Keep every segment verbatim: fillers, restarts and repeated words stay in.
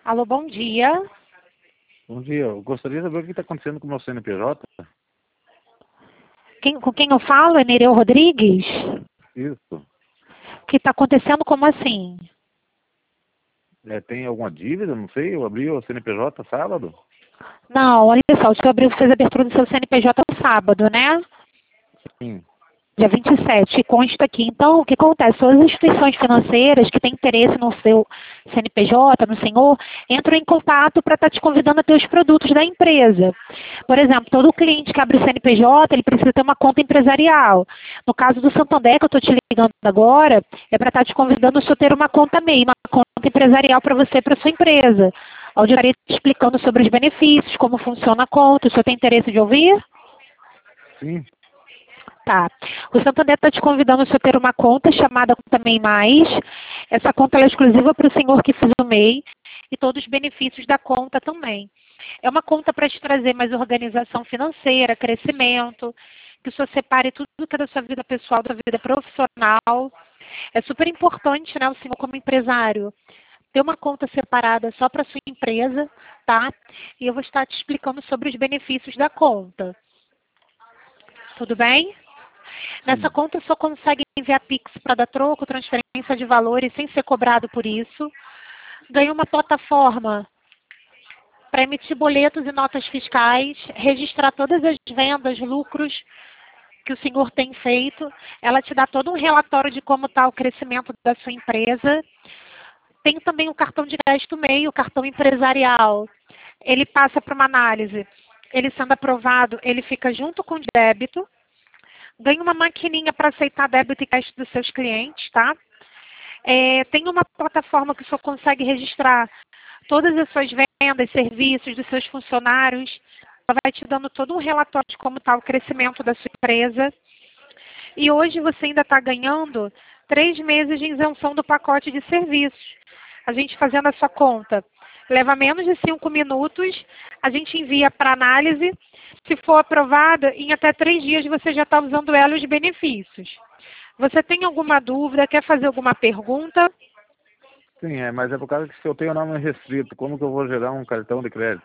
Alô, bom dia. Bom dia, eu gostaria de saber o que está acontecendo com o meu C N P J. Quem, com quem eu falo é Nereu Rodrigues? Isso. O que está acontecendo como assim? É, tem alguma dívida? Não sei, eu abri o C N P J sábado. Não, olha só, o senhor abriu, fez a abertura do seu C N P J no sábado, né? Sim. Dia vinte e sete, consta aqui. Então, o que acontece? Todas as instituições financeiras que têm interesse no seu C N P J, no senhor, entram em contato para estar te convidando a ter os produtos da empresa. Por exemplo, todo cliente que abre o C N P J, ele precisa ter uma conta empresarial. No caso do Santander, que eu estou te ligando agora, é para estar te convidando a senhor ter uma conta MEI, uma conta empresarial para você e para sua empresa. Onde eu estarei te explicando sobre os benefícios, como funciona a conta. O senhor tem interesse de ouvir? Sim. Tá. O Santander está te convidando a você ter uma conta chamada Conta MEI Mais. Essa conta ela é exclusiva para o senhor que fez o MEI e todos os benefícios da conta também. É uma conta para te trazer mais organização financeira, crescimento, que o senhor separe tudo que é da sua vida pessoal, da sua vida profissional. É super importante, né, o senhor como empresário, ter uma conta separada só para sua empresa, tá? E eu vou estar te explicando sobre os benefícios da conta. Tudo bem? Nessa Sim. conta, o senhor consegue enviar Pix para dar troco, transferência de valores sem ser cobrado por isso. Ganha uma plataforma para emitir boletos e notas fiscais, registrar todas as vendas, lucros que o senhor tem feito. Ela te dá todo um relatório de como está o crescimento da sua empresa. Tem também o cartão de crédito MEI, o cartão empresarial. Ele passa para uma análise. Ele sendo aprovado, ele fica junto com o débito. Ganha uma maquininha para aceitar débito e crédito dos seus clientes, tá? É, tem uma plataforma que o senhor consegue registrar todas as suas vendas, serviços dos seus funcionários. Ela vai te dando todo um relatório de como está o crescimento da sua empresa. E hoje você ainda está ganhando três meses de isenção do pacote de serviços. A gente fazendo a sua conta leva menos de cinco minutos, a gente envia para análise. Se for aprovada, em até três dias você já está usando ela e os benefícios. Você tem alguma dúvida? Quer fazer alguma pergunta? Sim, é, mas é por causa que se eu tenho nome restrito, como que eu vou gerar um cartão de crédito?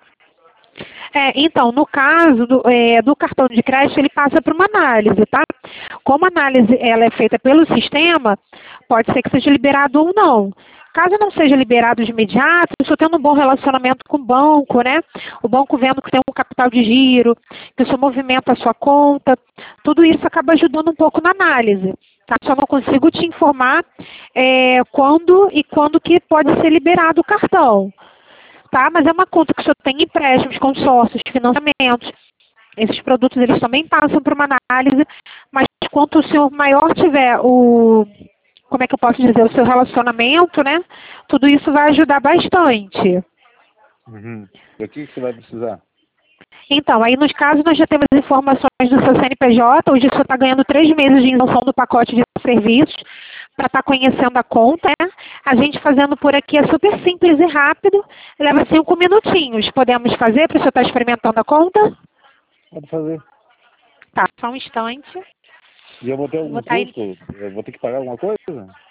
É, então, no caso do, é, do cartão de crédito, ele passa por uma análise, tá? Como a análise ela é feita pelo sistema, pode ser que seja liberado ou não. Caso não seja liberado de imediato, eu estou tendo um bom relacionamento com o banco, né? O banco vendo que tem um capital de giro, que o senhor movimenta a sua conta, tudo isso acaba ajudando um pouco na análise. Tá? Só não consigo te informar é, quando e quando que pode ser liberado o cartão. Tá? Mas é uma conta que o senhor tem empréstimos, consórcios, financiamentos. Esses produtos eles também passam por uma análise, mas quanto o senhor maior tiver o, como é que eu posso dizer, o seu relacionamento, né? Tudo isso vai ajudar bastante. Uhum. E o que que você vai precisar? Então, aí nos casos nós já temos informações do seu C N P J, hoje o senhor está ganhando três meses de isenção do pacote de serviços para estar conhecendo a conta, né? A gente fazendo por aqui é super simples e rápido, leva cinco minutinhos. Podemos fazer para o senhor estar experimentando a conta? Pode fazer. Tá, só um instante. E eu vou ter Vou algum estar aí. custo? Eu vou ter que pagar alguma coisa?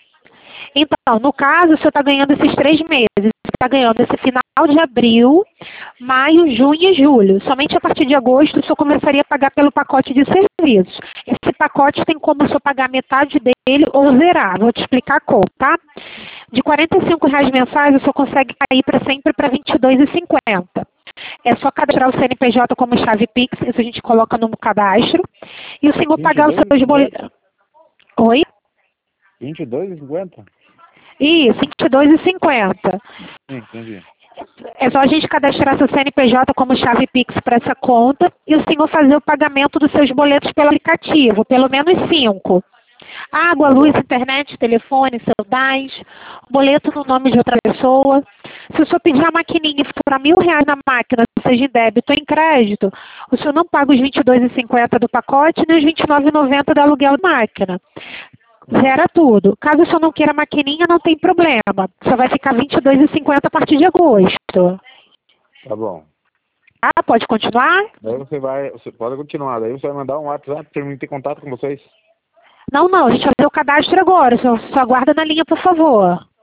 Então, no caso, o senhor está ganhando esses três meses. Você está ganhando esse final de abril, maio, junho e julho. Somente a partir de agosto o senhor começaria a pagar pelo pacote de serviços. Esse pacote tem como o senhor pagar metade dele ou zerar. Vou te explicar como, tá? De quarenta e cinco reais mensais, o senhor consegue cair para sempre para vinte e dois reais e cinquenta centavos. É só cadastrar o C N P J como chave Pix, isso a gente coloca no cadastro. E o senhor pagar os seus boletos. Oi? vinte e dois reais e cinquenta centavos? Isso, vinte e dois reais e cinquenta centavos. Sim, entendi. É só a gente cadastrar seu C N P J como chave Pix para essa conta e o senhor fazer o pagamento dos seus boletos pelo aplicativo, pelo menos cinco. Água, luz, internet, telefone, celulares, boleto no nome de outra pessoa. Se o senhor pedir a maquininha e for mil reais na máquina, seja em débito ou em crédito, o senhor não paga os vinte e dois reais e cinquenta centavos do pacote nem os vinte e nove reais e noventa centavos do aluguel da máquina. Zera tudo. Caso o senhor não queira maquininha, não tem problema. Só vai ficar vinte e dois reais e cinquenta centavos a partir de agosto. Tá bom. Ah, pode continuar? Daí você vai, você pode continuar, daí você vai mandar um WhatsApp para mim ter contato com vocês. Não, não, a gente vai fazer o cadastro agora. Só, só aguarda na linha, por favor.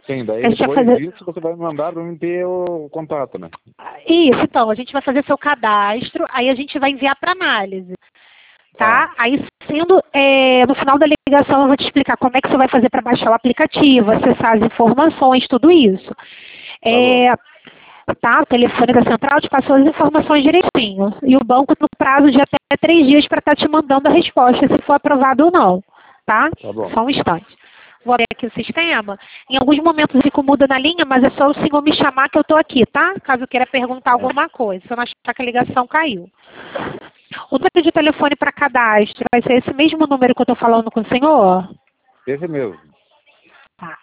Sim, daí A gente vai depois fazer... disso você vai me mandar para mim ter o contato, né? Isso, então, a gente vai fazer seu cadastro, aí a gente vai enviar para análise. Tá? Tá, Aí, sendo, é, no final da ligação, eu vou te explicar como é que você vai fazer para baixar o aplicativo, acessar as informações, tudo isso. falou. É, tá? O telefone da central te passou as informações direitinho. E o banco no prazo de até três dias para estar te mandando a resposta, se for aprovado ou não. Tá? Tá bom. Só um instante. Vou abrir aqui o sistema. Em alguns momentos eu fico muda na linha, mas é só o senhor me chamar que eu estou aqui, tá? Caso queira perguntar É. alguma coisa, se eu não achar que a ligação caiu. O número de telefone para cadastro vai ser esse mesmo número que eu estou falando com o senhor? Esse mesmo. Tá.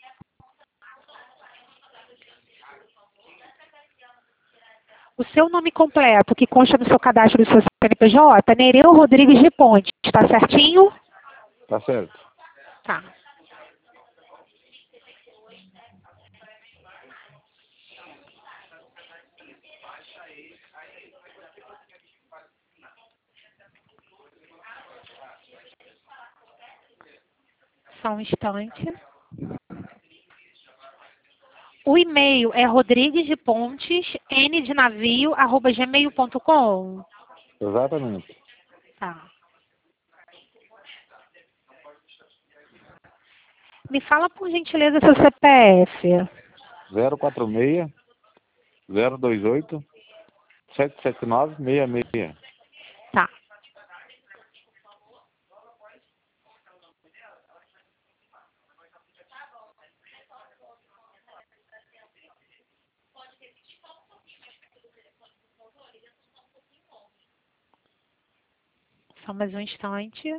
O seu nome completo, que consta no seu cadastro do seu C N P J, Nereu Rodrigues de Ponte, está certinho? Tá certo. Tá. Só um instante. O e-mail é rodrigues de pontes, n de navio, arroba gmail ponto com. Exatamente. Tá. Me fala, por gentileza, seu C P F. zero quatro seis, zero dois oito, sete sete nove, seis seis. Tá. Só mais um instante.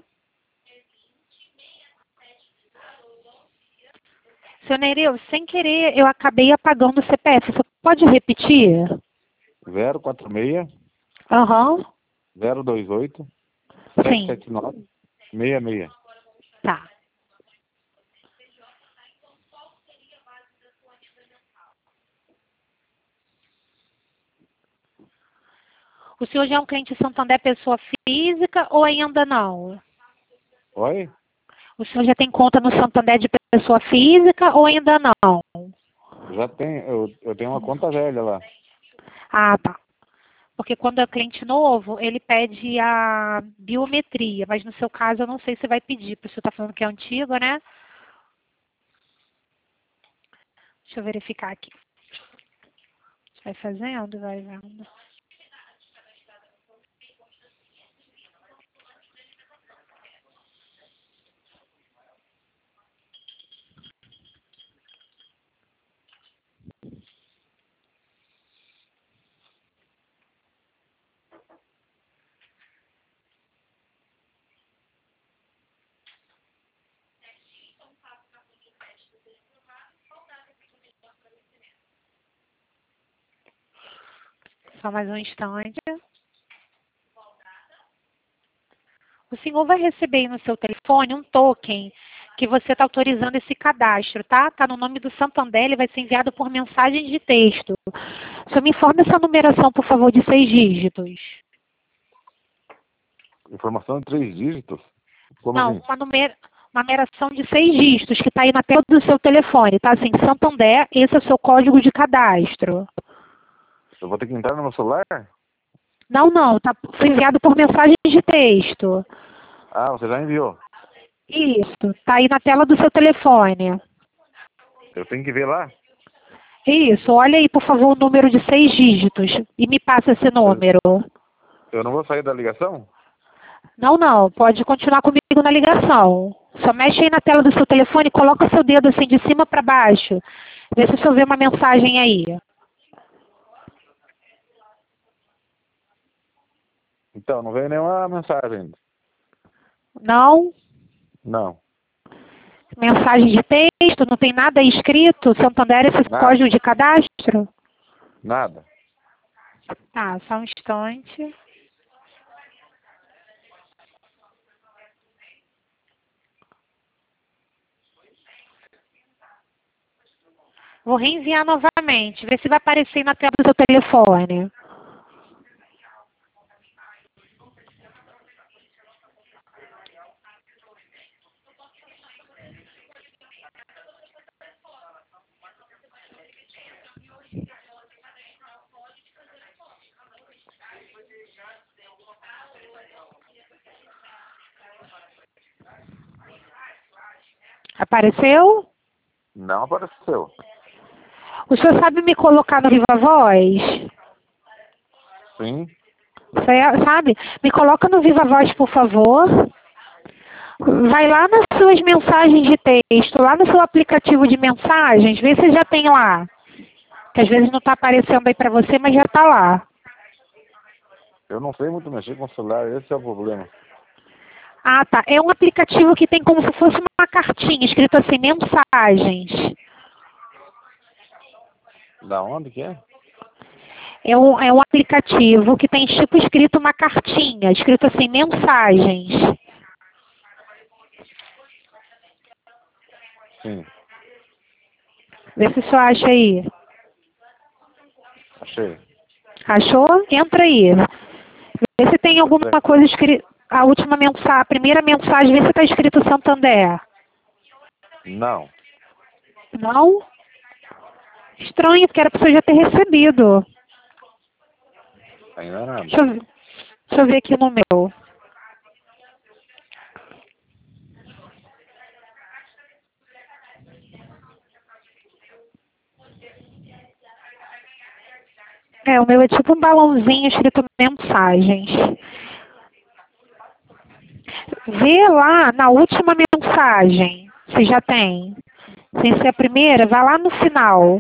Seu Nereu, sem querer, eu acabei apagando o C P F. Você pode repetir? zero quatro seis, Aham. zero dois oito, sete Sim. sete nove, seis seis. Tá. O senhor já é um cliente Santander pessoa física ou ainda não? Oi? O senhor já tem conta no Santander de pessoa física ou ainda não? Já tem, eu, eu tenho uma conta velha lá. Ah, tá. Porque quando é cliente novo, ele pede a biometria, mas no seu caso eu não sei se vai pedir, porque o senhor está falando que é antigo, né? Deixa eu verificar aqui. Vai fazendo, vai vendo. Só mais um instante. O senhor vai receber aí no seu telefone um token que você está autorizando esse cadastro, tá? Está no nome do Santander, ele vai ser enviado por mensagem de texto. O senhor me informe essa numeração, por favor, de seis dígitos. Informação de três dígitos? Como Não, assim? uma, numer... uma numeração de seis dígitos que está aí na tela do seu telefone, tá? Assim, Santander, esse é o seu código de cadastro. Eu vou ter que entrar no meu celular? Não, não, tá, foi enviado por mensagem de texto. Ah, você já enviou. Isso, tá aí na tela do seu telefone. Eu tenho que ver lá? Isso, olha aí, por favor, o número de seis dígitos e me passa esse Eu, número. eu não vou sair da ligação? Não, não, pode continuar comigo na ligação. Só mexe aí na tela do seu telefone e coloca seu dedo assim de cima para baixo. Vê se o senhor vê uma mensagem aí. Então, não veio nenhuma mensagem ainda. Não? Não, Mensagem de texto, não tem nada aí escrito? Santander, esse nada, código de cadastro? nada. Tá, só um instante. Vou reenviar novamente, ver se vai aparecer na tela do seu telefone. Apareceu? Não apareceu. O senhor sabe me colocar no Viva Voz? Sim. Você sabe? Me coloca no Viva Voz, por favor. Vai lá nas suas mensagens de texto, lá no seu aplicativo de mensagens, vê se já tem lá. Que às vezes não está aparecendo aí para você, mas já está lá. Eu não sei muito mexer com o celular, esse é o problema. Ah, tá. É um aplicativo que tem como se fosse uma cartinha, escrito assim, mensagens. Da onde que é? É um, é um aplicativo que tem tipo escrito uma cartinha, escrito assim, mensagens. Sim. Vê se o senhor acha aí. Achei. Achou? Entra aí. Vê se tem alguma coisa escrita. A última mensagem, a primeira mensagem, vê se está escrito Santander. Não. Não? Estranho, porque era para você já ter recebido. Ainda nada. Deixa eu, ver- deixa eu ver aqui no meu. É, o meu é tipo um balãozinho escrito mensagens. Vê lá na última mensagem, se já tem. Sem ser a primeira, vai lá no final.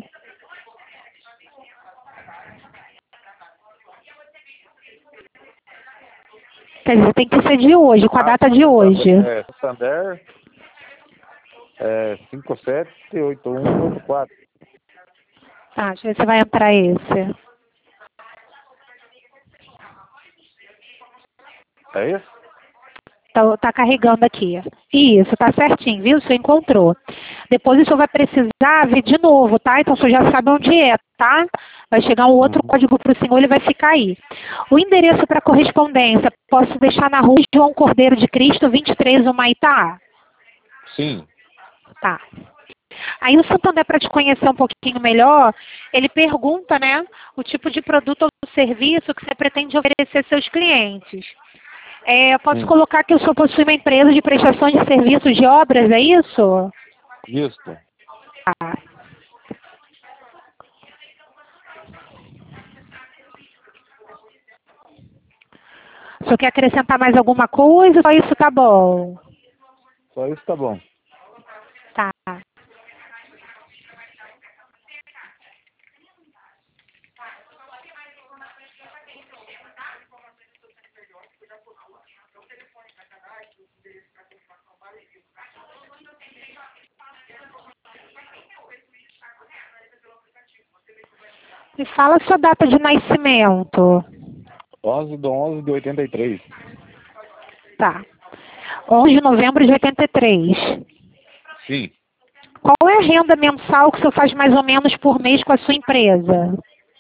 Quer dizer, tem que ser de hoje, com a Ah, data de hoje. é, Santander é cinco sete oito um oito quatro. Tá, deixa eu ver se vai entrar esse. É isso? Tá, tá carregando aqui. Isso, tá certinho, viu? O senhor encontrou. Depois o senhor vai precisar ver de novo, tá? Então o senhor já sabe onde é, tá? Vai chegar um outro Uhum. código para o senhor, ele vai ficar aí. O endereço para correspondência, posso deixar na rua João Cordeiro de Cristo, vinte e três, Humaitá? Sim. Tá. Aí o Santander, para te conhecer um pouquinho melhor, ele pergunta, né, o tipo de produto ou serviço que você pretende oferecer aos seus clientes. É, eu posso Sim. colocar que o senhor possui uma empresa de prestação de serviços de obras, é isso? Isso. Tá. O senhor quer acrescentar mais alguma coisa? Só isso tá bom? Só isso tá bom. Tá. Me fala a sua data de nascimento. onze de onze de oitenta e três. Tá. onze de novembro de oitenta e três. Sim. Qual é a renda mensal que o senhor faz mais ou menos por mês com a sua empresa?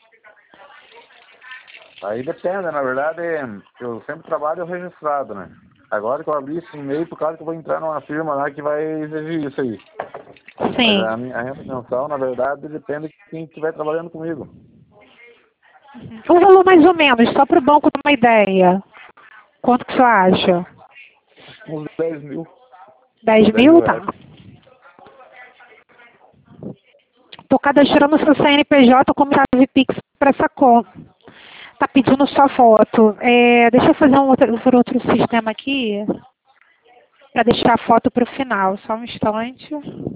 Aí depende, na verdade, eu sempre trabalho registrado, né? Agora que eu abri esse e-mail, por causa que eu vou entrar numa firma lá que vai exigir isso aí. Mas Sim. a minha a renda mensal, na verdade, depende de quem estiver trabalhando comigo. Um valor mais ou menos, só para o banco ter uma ideia. Quanto que o senhor acha? Uns dez mil. dez dez mil? mil Tá. reais. Estou cadastrando o seu C N P J como chave Pix para essa conta. Tá pedindo sua foto. É, deixa eu fazer um outro, por outro sistema aqui, para deixar a foto para o final. Só um instante.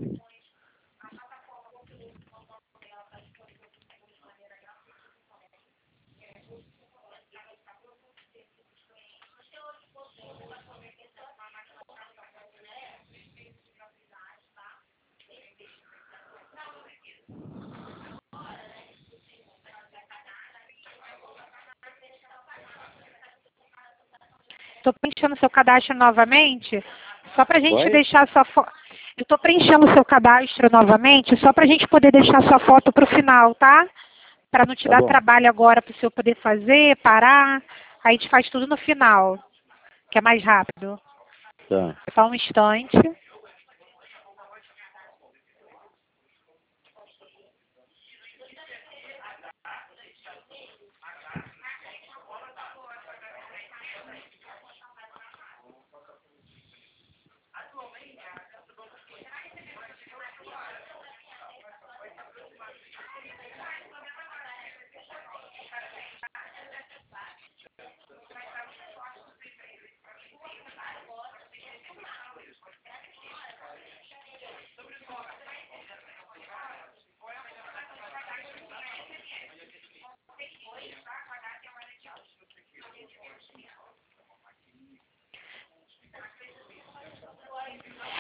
Estou preenchendo seu cadastro novamente, só para a gente Oi? deixar sua foto. Eu estou preenchendo seu cadastro novamente, só para a gente poder deixar sua foto para o final, tá? Para não te Tá dar bom. trabalho agora para o senhor poder fazer, parar. Aí a gente faz tudo no final, que é mais rápido. Tá. Só um instante.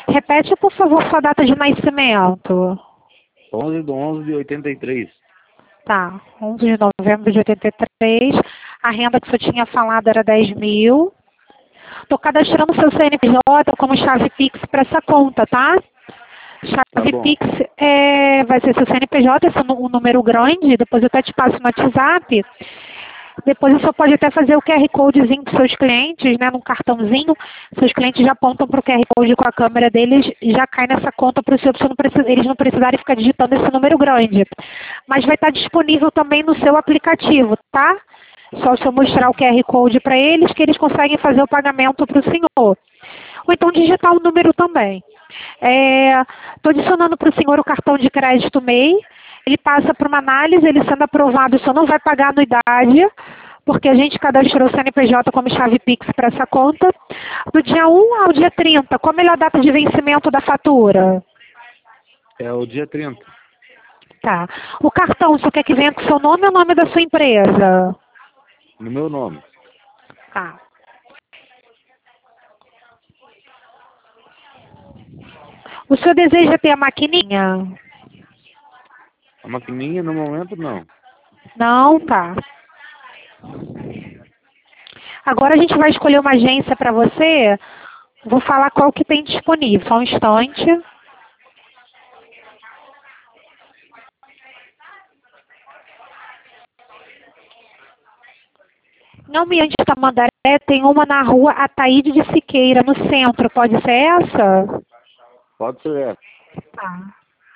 Repete, por favor, sua data de nascimento. onze de onze de oitenta e três. Tá, onze de novembro de oitenta e três. A renda que você tinha falado era dez mil. Estou cadastrando seu C N P J como chave Pix para essa conta, tá? Tá Chave bom. Pix é, vai ser seu C N P J, esse é um número grande, depois eu até te passo no WhatsApp. Depois você pode até fazer o Q R Codezinho para seus clientes, né, num cartãozinho. Seus clientes já apontam para o Q R Code com a câmera deles e já cai nessa conta para o seu, pra você não precisa, eles não precisarem ficar digitando esse número grande. Mas vai estar disponível também no seu aplicativo, tá? Só se eu mostrar o Q R Code para eles que eles conseguem fazer o pagamento para o senhor. Ou então digitar o número também. Estou adicionando para o senhor o cartão de crédito M E I. Ele passa por uma análise, ele sendo aprovado, o senhor não vai pagar anuidade, porque a gente cadastrou o C N P J como chave Pix para essa conta. Do dia um ao dia trinta, qual a melhor data de vencimento da fatura? É o dia trinta. Tá. O cartão, o senhor quer que venha com o seu nome ou o nome da sua empresa? No meu nome. Tá. O senhor deseja ter a maquininha? A maquininha, no momento, não. Não, tá. Agora a gente vai escolher uma agência para você. Vou falar qual que tem disponível. Só um instante. Não me antes Tamandaré, tem uma na rua Ataíde de Siqueira, no centro. Pode ser essa? Pode ser essa. Tá.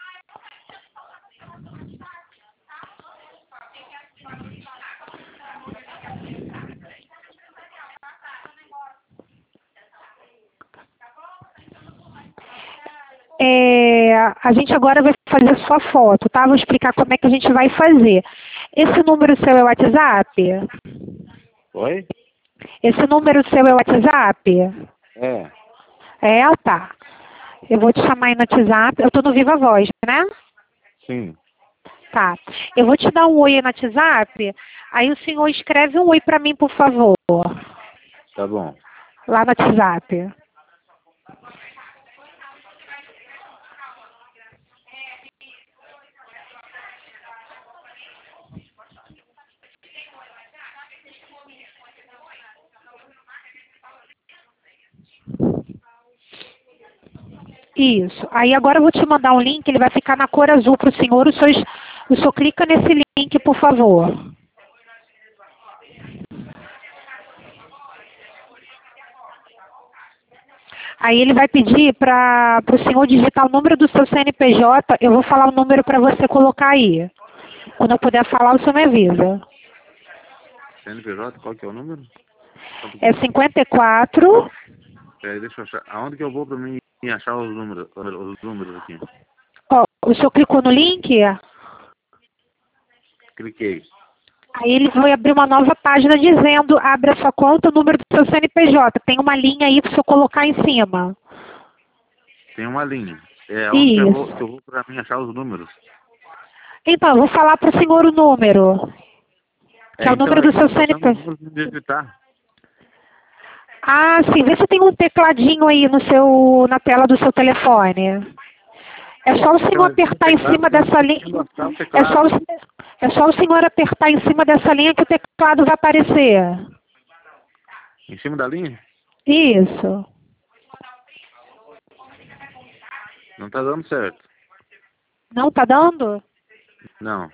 É, a gente agora vai fazer a sua foto, tá? Vou explicar como é que a gente vai fazer. Esse número seu é WhatsApp? Oi? Esse número seu é WhatsApp? É. É, tá. Eu vou te chamar aí no WhatsApp. Eu tô no Viva Voz, né? Sim. Tá. Eu vou te dar um oi aí no WhatsApp. Aí o senhor escreve um oi pra mim, por favor. Tá bom. Lá no WhatsApp. Isso. Aí agora eu vou te mandar um link, ele vai ficar na cor azul para o senhor. O senhor, o senhor clica nesse link, por favor. Aí ele vai pedir para o senhor digitar o número do seu C N P J. Eu vou falar o número para você colocar aí. Quando eu puder falar, o senhor me avisa. C N P J, qual que é o número? É cinquenta e quatro. Peraí, deixa eu achar. Aonde que eu vou pra mim achar os números, os números aqui? Ó, o senhor clicou no link? Cliquei. Aí ele vai abrir uma nova página dizendo, abre a sua conta, o número do seu C N P J. Tem uma linha aí para o senhor colocar em cima. Tem uma linha. É onde que eu vou, Isso. que eu vou pra mim achar os números. Então, eu vou falar para o senhor o número. Que É, é o então, número é do que seu não tá dando os C N P J. números de digitar. Ah, sim. Vê se tem um tecladinho aí no seu, na tela do seu telefone. É só o Então, senhor aqui no apertar em teclado, cima eu não dessa tô linha. conseguindo achar o É só, teclado. o- é só o senhor apertar em cima dessa linha que o teclado vai aparecer. Em cima da linha? Isso. Não tá dando certo. Não tá dando? Não.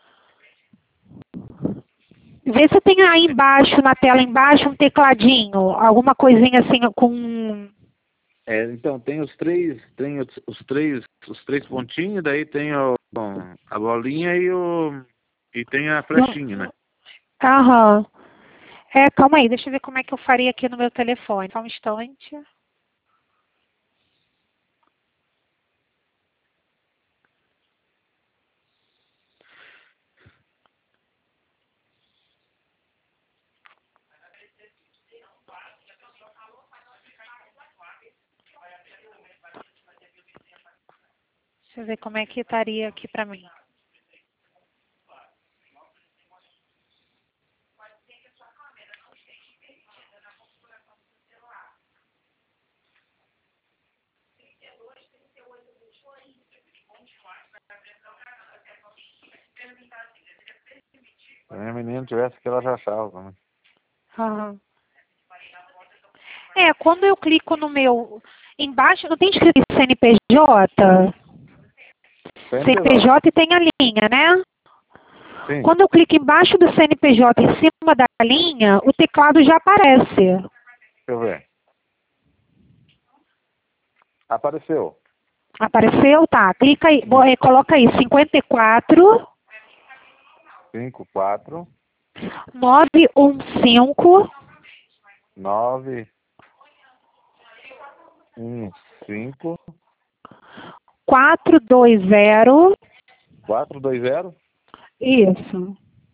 Vê se tem aí embaixo, na tela embaixo, um tecladinho. Alguma coisinha assim com... É, então, tem os três, tem os, os três, os três pontinhos, daí tem o, a bolinha e o e tem a flechinha, né? Aham. É, calma aí, deixa eu ver como é que eu faria aqui no meu telefone. Só um instante. Deixa eu ver como é que estaria aqui pra mim. Se a minha menina tivesse aqui, ela já achava, né? Aham. É, quando eu clico no meu... Embaixo, não tem escrito C N P J? C N P J e tem a linha, né? Sim. Quando eu clico embaixo do C N P J, em cima da linha, o teclado já aparece. Deixa eu ver. Apareceu. Apareceu? Tá. Clica aí, bo- eh, coloca aí cinquenta e quatro, cinco, quatro, nove um cinco, nove, um, cinco, quatro dois zero. quatro, dois, zero. Isso.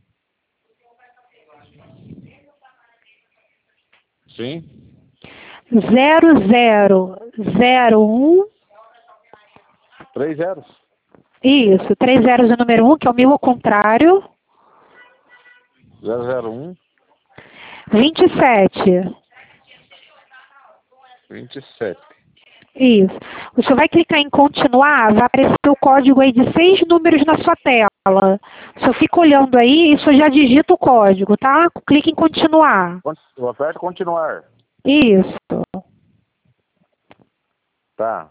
Sim. zero zero zero um. Três zeros. Isso. Três zeros o número um, que é o meu ao contrário. Zero, zero, um. vinte e sete. Vinte e sete. Isso. Você vai clicar em continuar, vai aparecer o código aí de seis números na sua tela. Se eu fico olhando aí, isso eu já digita o código, tá? Clique em continuar. Eu aperto continuar. Isso. Tá.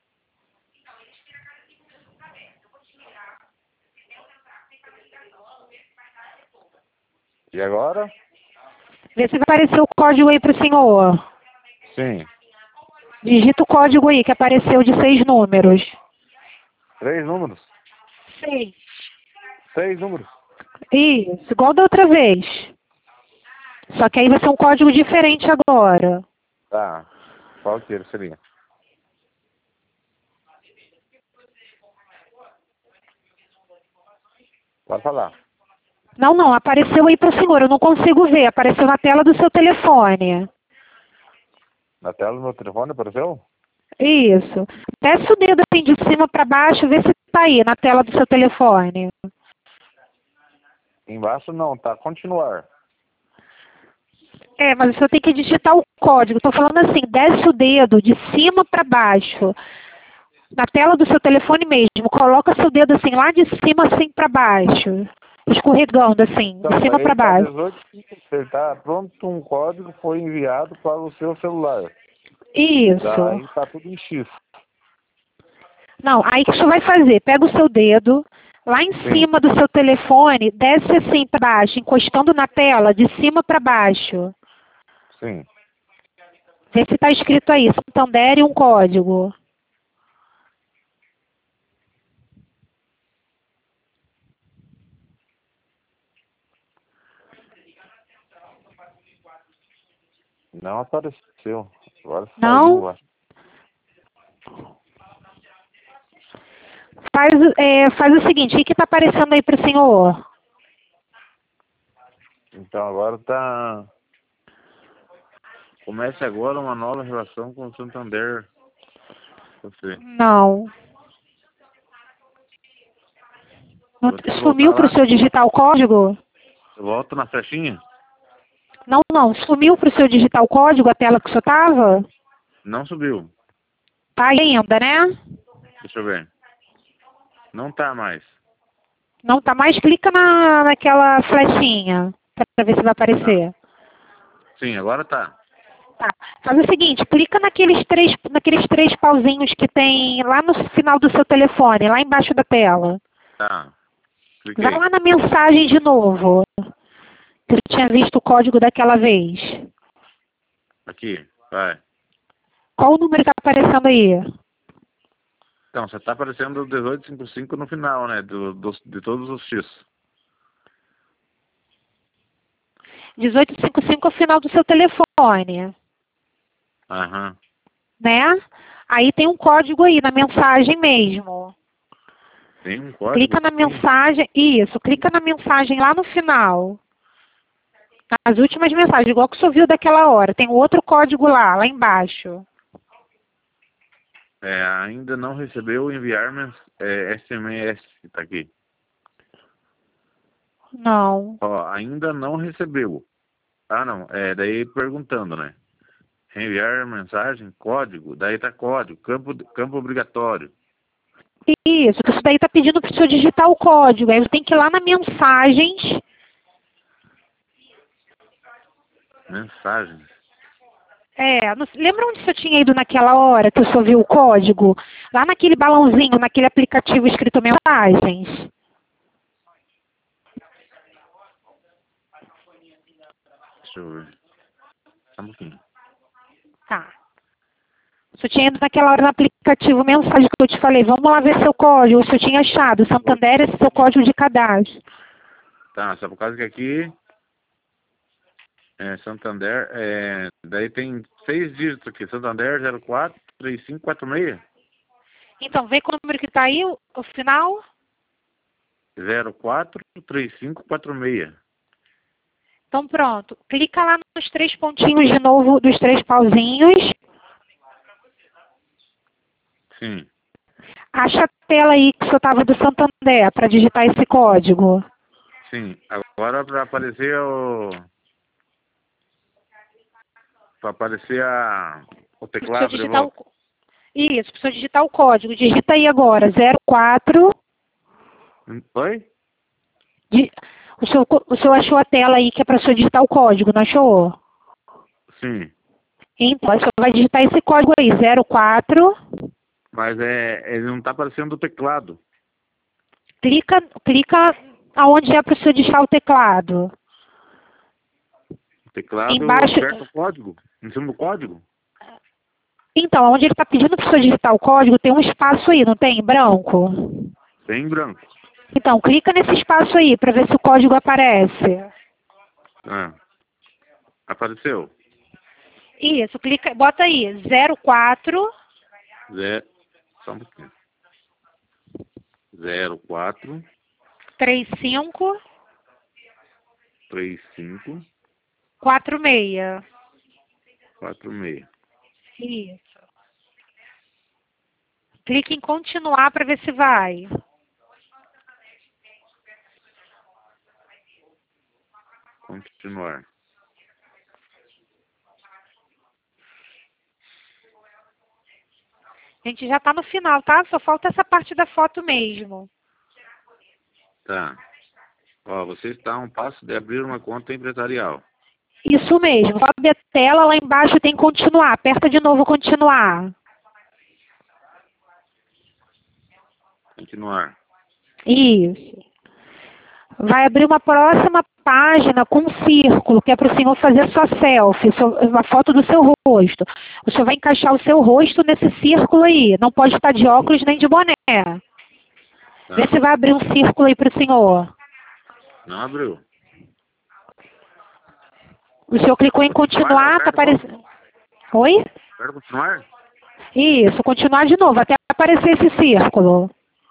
E agora? Vê se vai aparecer o código aí para o senhor. Sim. Digita o código aí que apareceu de seis números. Três números. Seis. Seis números. Isso, igual da outra vez. Só que aí vai ser um código diferente agora. Tá. Qual que ele seria? Pode falar. Não, não, apareceu aí para o senhor, eu não consigo ver. Apareceu na tela do seu telefone. Na tela do meu telefone apareceu? Isso. Desce o dedo assim de cima para baixo, vê se está aí na tela do seu telefone. Embaixo não, tá. Continuar. É, mas o senhor tem que digitar o código. Estou falando assim, desce o dedo de cima para baixo. Na tela do seu telefone mesmo. Coloca seu dedo assim, lá de cima assim para baixo. Escorregando assim, Então, de cima daí para tá baixo. dezoito, ele tá pronto, um código foi enviado para o seu celular. Isso. Daí tá tudo em X. Não, aí o que o senhor vai fazer? Pega o seu dedo, lá em Sim. cima do seu telefone, desce assim para baixo, encostando na tela, de cima para baixo. Sim. Vê se está escrito aí, Santander e um código. Não apareceu. Agora Não? saiu, acho. Faz, é, faz o seguinte, o que está aparecendo aí para o senhor? Então agora tá... Comece agora uma nova relação com o Santander. Você. Não. Não Vou ter que sumiu voltar para o lá. seu digitar o código? Eu volto na flechinha? Não, não. Sumiu para o seu digitar o código, a tela que o senhor estava? Não subiu. Tá aí ainda, né? Deixa eu ver. Não tá mais. Não tá mais? Clica na, naquela flechinha para ver se vai aparecer. Sim, agora tá. Tá. Faz o seguinte, clica naqueles três, naqueles três pauzinhos que tem lá no final do seu telefone, lá embaixo da tela. Tá. Cliquei. Vai lá na mensagem de novo. Que você tinha visto o código daquela vez. Aqui, vai. Qual o número que está aparecendo aí? Então, você tá aparecendo o dezoito cinquenta e cinco no final, né? Do, do, de todos os X. dezoito cinquenta e cinco é o final do seu telefone. Aham. Né? Aí tem um código aí na mensagem mesmo. Tem um código? Clica na mensagem, isso, clica na mensagem lá no final. Nas últimas mensagens, igual que o senhor viu daquela hora. Tem outro código lá, lá embaixo. É, ainda não recebeu enviar mens é, S M S, tá aqui. Não. Ó, ainda não recebeu. Ah, não, é, daí perguntando, né? Enviar mensagem, código, daí tá código, campo, campo obrigatório. Isso, que isso daí está pedindo para o senhor digitar o código. Aí você tem que ir lá na mensagens Mensagens. É, não- lembra onde você tinha ido naquela hora que eu só vi o código? Lá naquele balãozinho, naquele aplicativo escrito mensagens. Deixa eu ver. Só um pouquinho. Tá. Você tinha ido naquela hora no aplicativo mensagem que eu te falei, vamos lá ver seu código, se eu tinha achado, Santander, esse seu código de cadastro. Tá, só por causa que aqui é Santander, é, daí tem seis dígitos aqui, Santander zero quatro três cinco quatro seis. Então, vê com o número que está aí, o, o final. zero quatro três cinco quatro seis. Então, pronto. Clica lá nos três pontinhos de novo, dos três pauzinhos. Sim. Acha a tela aí que você estava do Santander para digitar esse código. Sim, agora para aparecer o... Para aparecer a... o Precisa teclado de digitar volta. o... Isso, precisa digitar o código. Digita aí agora, zero quatro. Oi? Di- O senhor, o senhor achou a tela aí que é para o senhor digitar o código, não achou? Sim, Então, o senhor vai digitar esse código aí, zero quatro. mas é, ele não está aparecendo o teclado. Clica, clica aonde é para o senhor digitar o teclado. O teclado Embaixo. perto do código, em cima do código. Então, onde ele está pedindo para o senhor digitar o código, tem um espaço aí, não tem? Em branco. Tem em branco. Então, clica nesse espaço aí para ver se o código aparece. Ah, apareceu. Isso, clica, bota aí, zero quatro. Zé, só um pouquinho. zero quatro três cinco três cinco quatro seis. quatro seis. Isso. Clique em continuar para ver se vai. Continuar. A gente já está no final, tá? Só falta essa parte da foto mesmo. Tá. Ó, você está a um passo de abrir uma conta empresarial. Isso mesmo. Sobe a tela, lá embaixo tem continuar. Aperta de novo continuar. Continuar. Isso. Vai abrir uma próxima página com um círculo, que é para o senhor fazer sua selfie, sua- uma foto do seu rosto. O senhor vai encaixar o seu rosto nesse círculo aí. Não pode estar de óculos nem de boné. Tá. Vê se vai abrir um círculo aí para o senhor. Não abriu. O senhor clicou em continuar, está aparecendo. Oi? Quero continuar? Isso, continuar de novo, até aparecer esse círculo.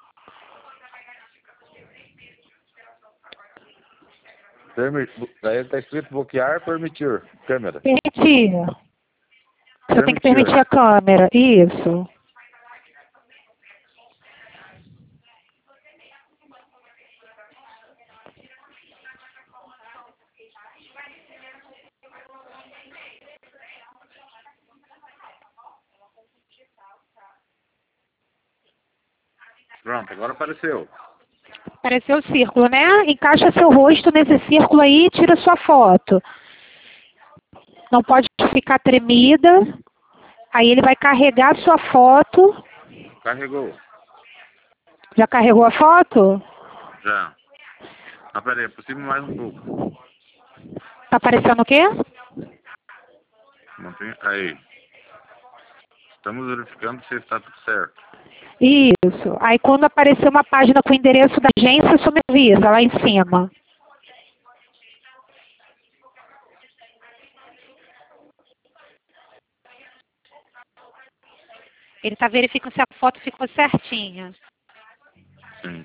Permit... Daí está escrito bloquear, permitir. Câmera. Permitir. Você tem que Permitir. permitir a câmera. Isso. Pronto, agora apareceu. Apareceu o círculo, né? Encaixa seu rosto nesse círculo aí e tira sua foto. Não pode ficar tremida. Aí ele vai carregar a sua foto. Carregou. Já carregou a foto? Já. Ah, peraí, aproxima mais um pouco. Tá aparecendo o quê? Mantém... Aí. Estamos verificando se está tudo certo. Isso. Aí quando aparecer uma página com o endereço da agência, só me avisa lá em cima. Ele está verificando se a foto ficou certinha. Sim.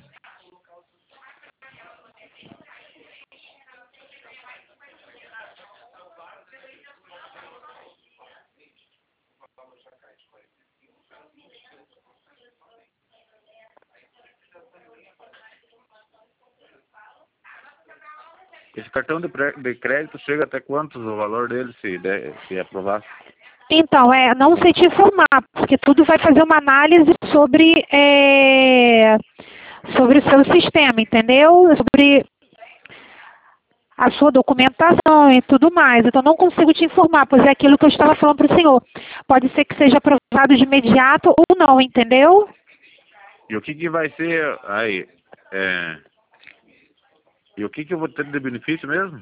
Esse cartão de, pré- de crédito chega até quantos o valor dele, se, der, se aprovar? Então, é, não sei te informar, porque tudo vai fazer uma análise sobre, é, sobre o seu sistema, entendeu? Sobre a sua documentação e tudo mais. Então, não consigo te informar, pois é aquilo que eu estava falando para o senhor. Pode ser que seja aprovado de imediato ou não, entendeu? E o que que vai ser aí? É... E o que que eu vou ter de benefício mesmo?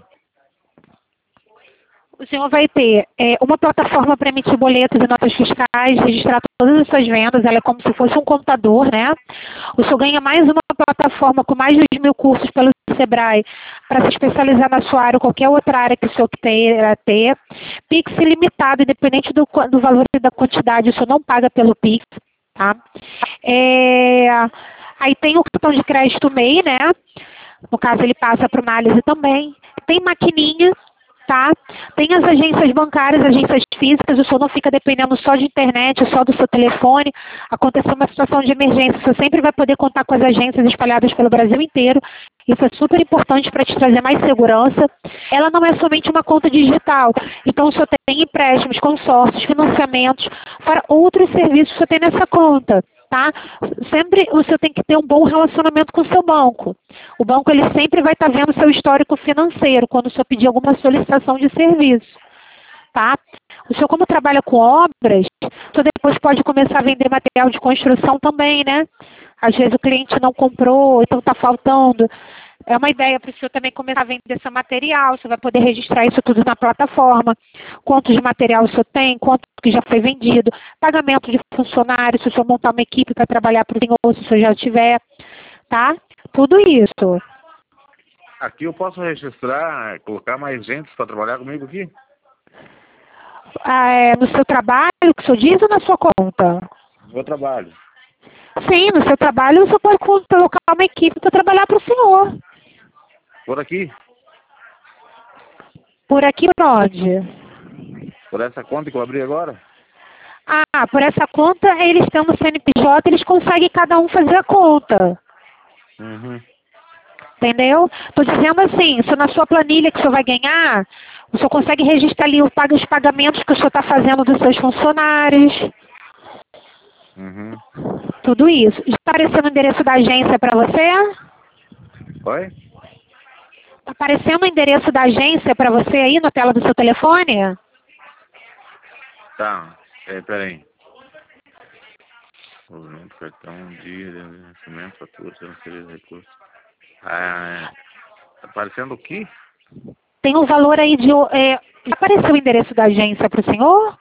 O senhor vai ter é, uma plataforma para emitir boletos e notas fiscais, registrar todas as suas vendas, ela é como se fosse um computador, né? O senhor ganha mais uma plataforma com mais de dois mil cursos pelo Sebrae para se especializar na sua área ou qualquer outra área que o senhor queira ter. Pix ilimitado, independente do, do valor e da quantidade, o senhor não paga pelo Pix, tá? É, aí tem o cartão de crédito M E I, né? No caso, ele passa para análise também. Tem maquininha, tá? Tem as agências bancárias, agências físicas, o senhor não fica dependendo só de internet, só do seu telefone. Aconteceu uma situação de emergência, o senhor sempre vai poder contar com as agências espalhadas pelo Brasil inteiro. Isso é super importante para te trazer mais segurança. Ela não é somente uma conta digital. Então, o senhor tem empréstimos, consórcios, financiamentos, para outros serviços que o senhor tem nessa conta. Tá? Sempre o senhor tem que ter um bom relacionamento com o seu banco. O banco ele sempre vai estar vendo o seu histórico financeiro quando o senhor pedir alguma solicitação de serviço. Tá? O senhor, como trabalha com obras, o senhor depois pode começar a vender material de construção também, né? Às vezes o cliente não comprou, então está faltando. É uma ideia para o senhor também começar a vender seu material, você vai poder registrar isso tudo na plataforma. Quanto de material o senhor tem, quanto que já foi vendido, pagamento de funcionários, se o senhor montar uma equipe para trabalhar para o senhor, se o senhor já tiver, tá? Tudo isso. Aqui eu posso registrar, colocar mais gente para trabalhar comigo aqui? Ah, é, no seu trabalho, que o senhor diz, ou na sua conta? No meu trabalho. Sim, no seu trabalho o senhor pode colocar uma equipe para trabalhar para o senhor. Por aqui? Por aqui por onde? Por essa conta que eu abri agora? Ah, por essa conta, eles tendo C N P J, eles conseguem cada um fazer a conta. Uhum. Entendeu? Estou dizendo assim, se na sua planilha que o senhor vai ganhar, o senhor consegue registrar ali os pagamentos que o senhor está fazendo dos seus funcionários. Uhum. Tudo isso. Está aparecendo o endereço da agência para você? Oi? Está aparecendo o endereço da agência para você aí na tela do seu telefone? Tá. É, peraí. Movimento, cartão, dia, de nascimento, fatura, transferência de recursos. Ah, é. Tá aparecendo o quê? Tem um valor aí de... É, já apareceu o endereço da agência para o senhor?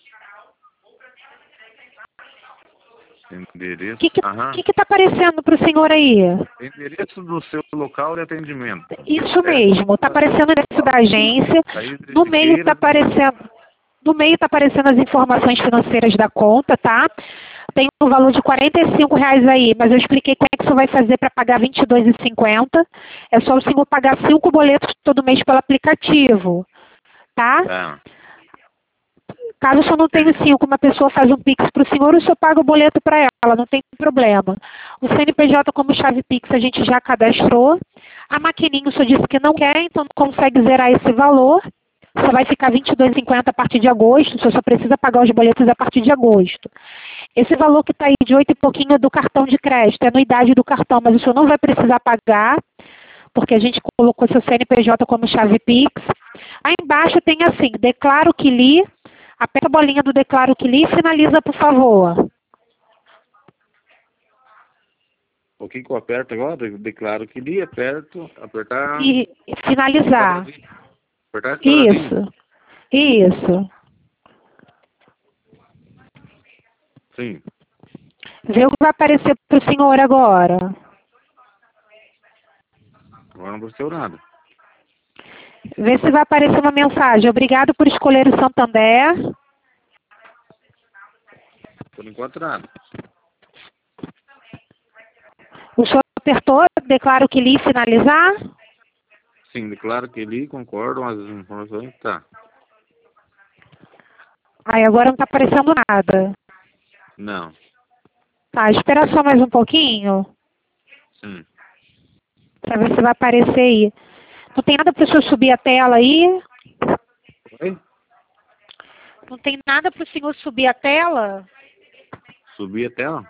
Endereço. O que que Aham. que está aparecendo para o senhor aí? Endereço do seu local de atendimento. Isso É. mesmo. Está aparecendo o endereço da agência. Saída de No meio está Siqueira. aparecendo... No meio está aparecendo as informações financeiras da conta, tá? Tem um valor de quarenta e cinco reais aí, mas eu expliquei como é que o senhor vai fazer para pagar vinte e dois reais e cinquenta centavos. É só o senhor pagar cinco boletos todo mês pelo aplicativo, tá? Tá. Caso o senhor não tenha cinco, uma pessoa faz um Pix para o senhor, o senhor paga o boleto para ela, não tem problema. O C N P J como chave Pix a gente já cadastrou. A maquininha o senhor disse que não quer, então não consegue zerar esse valor. Só vai ficar vinte e dois reais e cinquenta centavos a partir de agosto, o senhor só precisa pagar os boletos a partir de agosto. Esse valor que está aí de oito e pouquinho é do cartão de crédito, é a anuidade do cartão, mas o senhor não vai precisar pagar, porque a gente colocou seu C N P J como chave Pix. Aí embaixo tem assim, declaro que li, aperta a bolinha do declaro que li e finaliza, por favor. O que que eu aperto agora? Eu declaro que li, aperto, apertar... E finalizar. Apertar esse quadradinho. Isso. Isso. Sim. Vê o que vai aparecer para o senhor agora. Agora não aconteceu nada. Vê se vai aparecer uma mensagem. Obrigado por escolher o Santander. Por enquanto nada. O senhor apertou, declaro que li finalizar? Sim, declaro que li, concordo com as informações, tá. Aí agora não está aparecendo nada. Não. Tá, espera só mais um pouquinho. Sim. Para ver se vai aparecer aí. Não tem nada para o senhor subir a tela aí? Oi? Não tem nada para o senhor subir a tela? Subir a tela?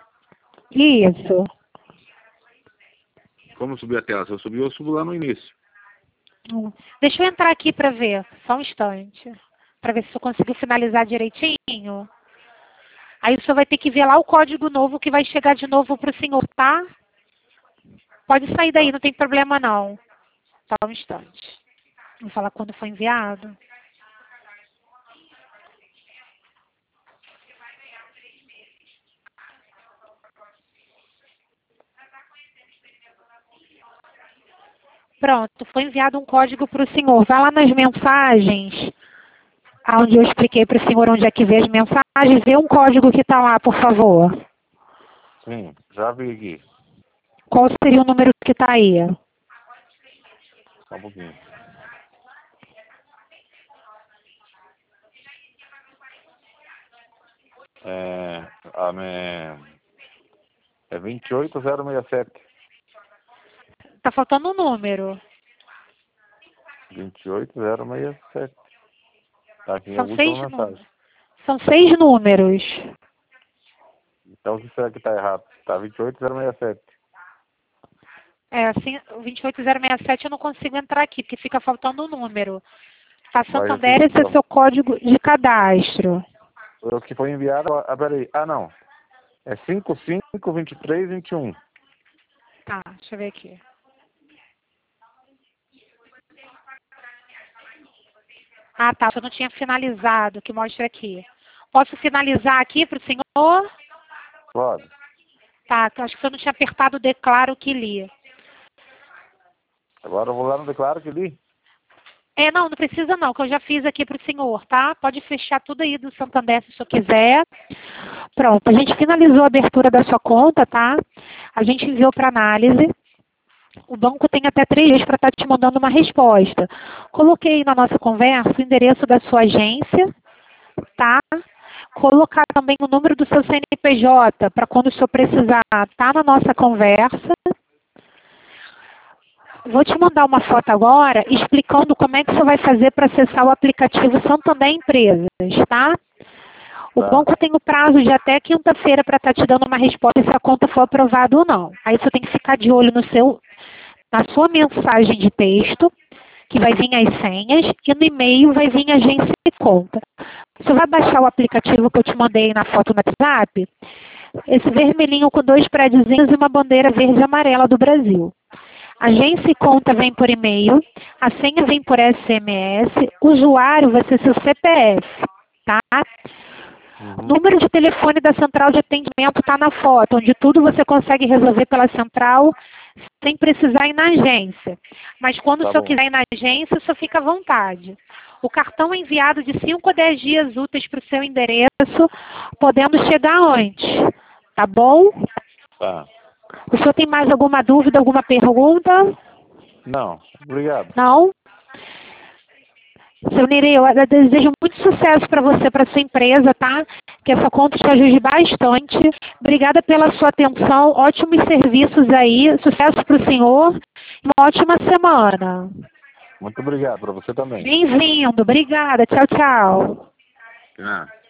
Isso. Como subir a tela? Se eu subir, eu subo lá no início. Hum. Deixa eu entrar aqui para ver, só um instante, para ver se eu consigo finalizar direitinho. Aí o senhor vai ter que ver lá o código novo que vai chegar de novo para o senhor, tá? Pode sair daí, Tá. não tem problema não. Só um instante. Vou falar quando foi enviado. Pronto, foi enviado um código para o senhor. Vai lá nas mensagens, onde eu expliquei para o senhor onde é que vê as mensagens. Vê um código que está lá, por favor. Sim, já vi aqui. Qual seria o número que está aí? Só um pouquinho. É, a minha, é vinte e oito zero sessenta e sete. Está faltando um número. vinte e oito zero sessenta e sete. Tá aqui a São última seis mensagem. números. São seis números. Então o que será que está errado? Tá vinte e oito zero sessenta e sete. É, assim, o vinte e oito zero sessenta e sete eu não consigo entrar aqui, porque fica faltando um número. Tá, Santander, esse é seu código de cadastro. O que foi enviado, ah, peraí. Ah, não. É cinco cinco vinte e três vinte e um. Tá, deixa eu ver aqui. Ah, tá, eu não tinha finalizado, que mostra aqui. Posso finalizar aqui para o senhor? Pode. Tá, acho que eu não tinha apertado o declaro que li. Agora eu vou lá no declaro que li. É, não, não precisa não, que eu já fiz aqui para o senhor, tá? Pode fechar tudo aí do Santander se o senhor quiser. Pronto, a gente finalizou a abertura da sua conta, tá? A gente enviou para análise. O banco tem até três dias para estar te mandando uma resposta. Coloquei na nossa conversa o endereço da sua agência, tá? Colocar também o número do seu C N P J, para quando o senhor precisar, tá na nossa conversa. Vou te mandar uma foto agora explicando como é que você vai fazer para acessar o aplicativo Santander Empresas, tá? O Tá. banco tem o prazo de até quinta-feira para estar te dando uma resposta se a conta for aprovada ou não. Aí você tem que ficar de olho no seu, na sua mensagem de texto, que vai vir as senhas, e no e-mail vai vir a agência e conta. Você vai baixar o aplicativo que eu te mandei na foto no WhatsApp, esse vermelhinho com dois prédiozinhos e uma bandeira verde e amarela do Brasil. Agência e conta vem por e-mail, a senha vem por S M S, o usuário vai ser seu C P F, tá? Uhum. Número de telefone da central de atendimento está na foto, onde tudo você consegue resolver pela central sem precisar ir na agência. Mas quando Tá o senhor bom. quiser ir na agência, o senhor fica à vontade. O cartão é enviado de cinco a dez dias úteis para o seu endereço, podendo chegar antes. Tá bom? Tá. O senhor tem mais alguma dúvida, alguma pergunta? Não, obrigado. Não? Seu Nirei, eu desejo muito sucesso para você, para sua empresa, tá? Que essa conta te ajude bastante. Obrigada pela sua atenção, ótimos serviços aí, sucesso para o senhor e uma ótima semana. Muito obrigado para você também. Bem-vindo, obrigada, tchau, tchau. Ah.